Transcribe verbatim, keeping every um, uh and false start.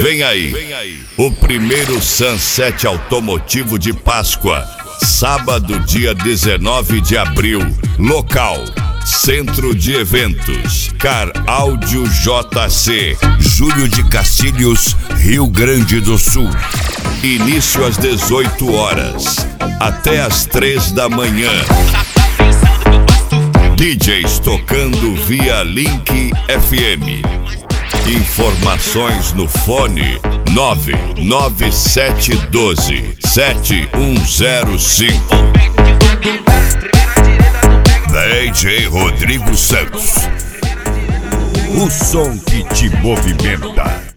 Vem aí, o primeiro Sunset Automotivo de Páscoa, sábado, dia dezenove de abril. Local: Centro de Eventos, Car Áudio J C, Júlio de Castilhos, Rio Grande do Sul. Início às dezoito horas, até às três da manhã. D Js tocando via Link F M. Informações no fone nove nove sete um dois sete um zero cinco. D J Rodrigo Santos, o som que te movimenta.